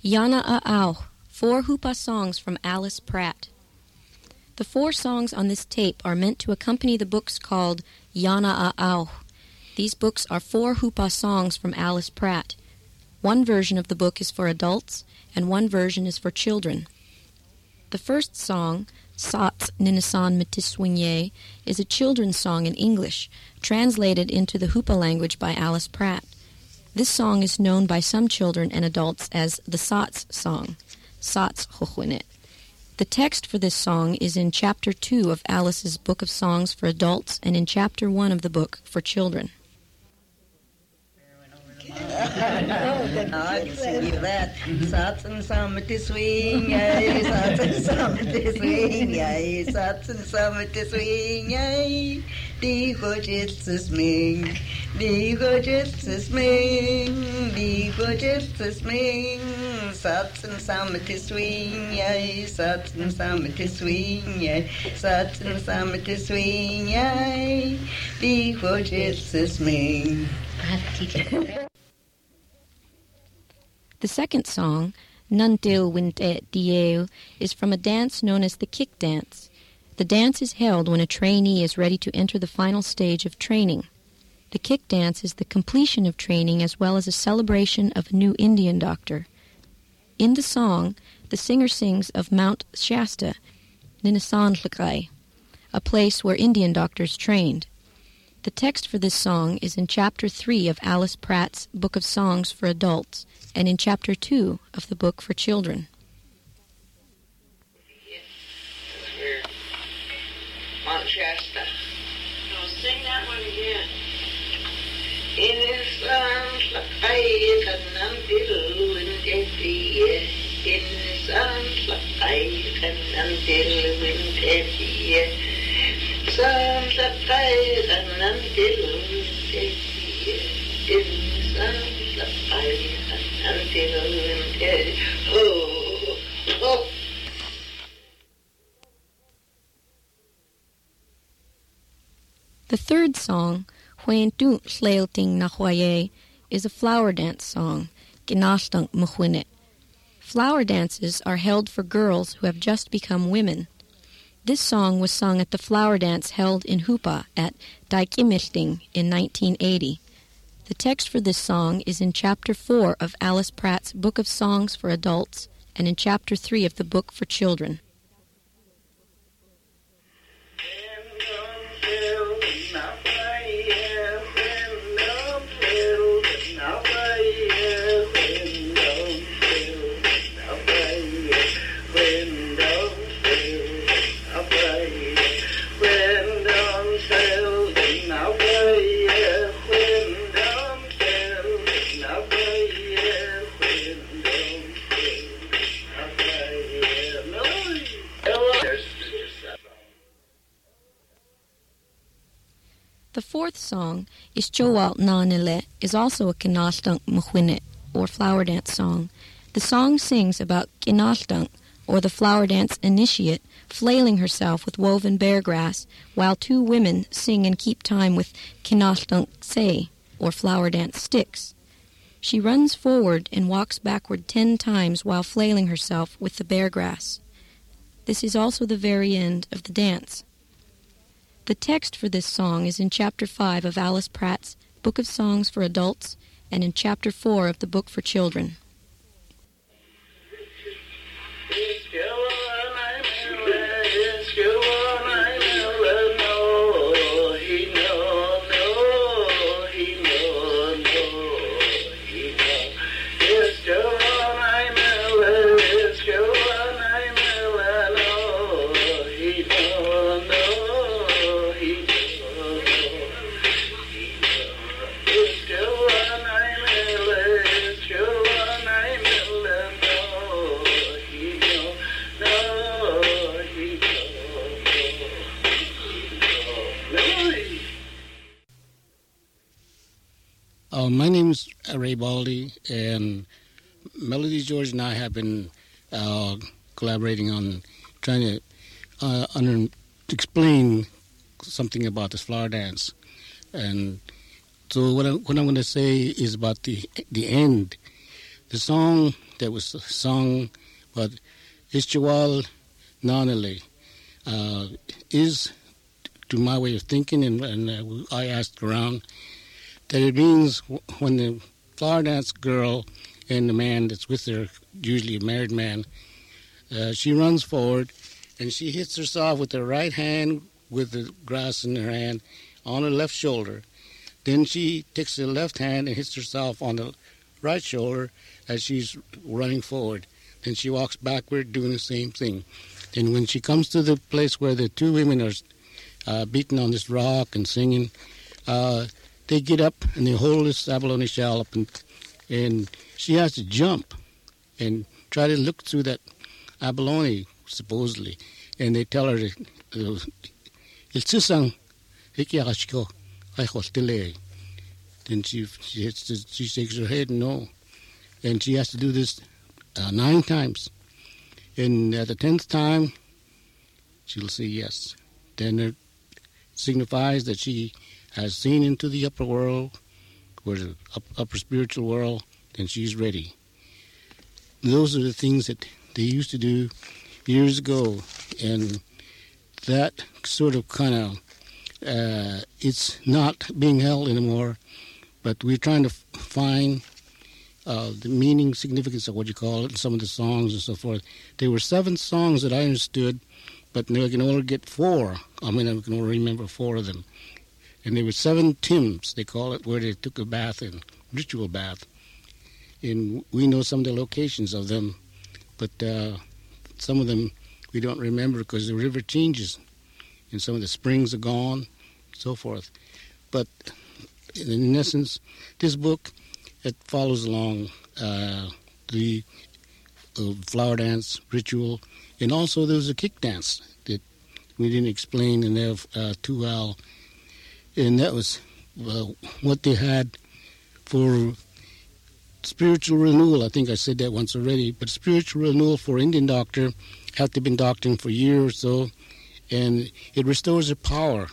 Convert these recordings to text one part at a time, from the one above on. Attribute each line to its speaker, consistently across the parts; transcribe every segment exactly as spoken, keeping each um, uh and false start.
Speaker 1: Yana A'au, four Hupa songs from Alice Pratt. The four songs on this tape are meant to accompany the books called Yana A'au. These books are four Hupa songs from Alice Pratt. One version of the book is for adults, and one version is for children. The first song, Sats Ninasan Matiswinye, is a children's song in English, translated into the Hupa language by Alice Pratt. This song is known by some children and adults as the Sats song, Sats Hochwinit. The text for this song is in Chapter two of Alice's Book of Songs for Adults and in Chapter one of the book for children.
Speaker 2: I can see that. Sats and Samity swing, yay, Sats and Samity swing, yay, Sats and Samity swing, yay. Digo Jesus ming, Digo Jesus ming, Digo Jesus ming. Sats and Samity swing, yay, Sats and Samity swing, yay, Sats and Samity swing, yay. Digo Jesus ming.
Speaker 1: The second song, Nuntil Wintet Dieu, is from a dance known as the kick dance. The dance is held when a trainee is ready to enter the final stage of training. The kick dance is the completion of training as well as a celebration of a new Indian doctor. In the song, the singer sings of Mount Shasta, Ninasanlakai, a place where Indian doctors trained. The text for this song is in Chapter three of Alice Pratt's Book of Songs for Adults and in Chapter two of the book for children.
Speaker 2: Mount Shasta.
Speaker 3: No, sing that one again.
Speaker 2: In the sun, I can until in the in the sun, I can until in the sun, I can until in the sun, I can until in the oh, oh.
Speaker 1: The third song, Huen Tu Sleilting Nahuaye, is a flower dance song, Ginastunk Mchwinit. Flower dances are held for girls who have just become women. This song was sung at the flower dance held in Hupa at Dijkimilting in nineteen eighty. The text for this song is in Chapter four of Alice Pratt's Book of Songs for Adults and in Chapter three of the book for children. The fourth song, Ishchowalt Nanile, is also a Ginastunk Mchwinit, or flower dance song. The song sings about Ginastunk, or the flower dance initiate, flailing herself with woven bear grass, while two women sing and keep time with Ginastunk Se, or flower dance sticks. She runs forward and walks backward ten times while flailing herself with the bear grass. This is also the very end of the dance. The text for this song is in Chapter five of Alice Pratt's Book of Songs for Adults and in Chapter four of the book for children.
Speaker 4: Uh, my name is Ray Baldy, and Melody George and I have been uh, collaborating on trying to uh, under, explain something about this flower dance. And so what, I, what I'm going to say is about the the end. The song that was sung, but Ischawal Nanale uh, is, to my way of thinking, and, and uh, I asked around, that it means when the flower dance girl and the man that's with her, usually a married man, uh, she runs forward and she hits herself with her right hand with the grass in her hand on her left shoulder. Then she takes the left hand and hits herself on the right shoulder as she's running forward. Then she walks backward doing the same thing. And when she comes to the place where the two women are uh, beating on this rock and singing, uh, they get up and they hold this abalone shell up, and, and she has to jump and try to look through that abalone, supposedly. And they tell her, Il susang hikiyashiko aichostile. Then she, she, hits, she shakes her head no. And she has to do this uh, nine times. And at the tenth time, she'll say yes. Then it signifies that she has seen into the upper world, or the upper spiritual world, then she's ready. Those are the things that they used to do years ago, and that sort of kind of, uh, it's not being held anymore, but we're trying to f- find uh, the meaning, significance of what you call it, and some of the songs and so forth. There were seven songs that I understood, but I can only get four. I mean, I can only remember four of them. And there were seven Tims, they call it, where they took a bath, in ritual bath. And we know some of the locations of them, but uh, some of them we don't remember because the river changes, and some of the springs are gone, so forth. But in essence, this book, it follows along uh, the uh, flower dance ritual, and also there was a kick dance that we didn't explain in there uh, too well. And that was uh, what they had for spiritual renewal. I think I said that once already. But spiritual renewal for Indian doctor, have to have been doctoring for a year or so, and it restores their power.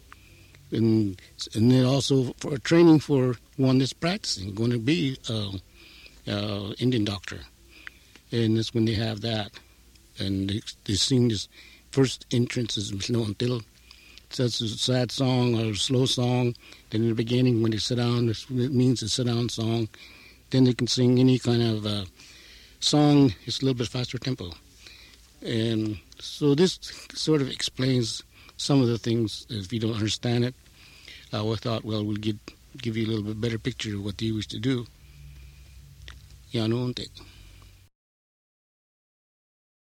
Speaker 4: And and then also for training for one that's practicing, going to be an uh, uh, Indian doctor. And that's when they have that. And they, they sing this first entrance is until. So it's a sad song or a slow song. Then in the beginning, when they sit down, it means a sit-down song. Then they can sing any kind of uh, song. It's a little bit faster tempo. And so this sort of explains some of the things. If you don't understand it, uh, we thought, well, we'll give, give you a little bit better picture of what they used to do. Yeah, no,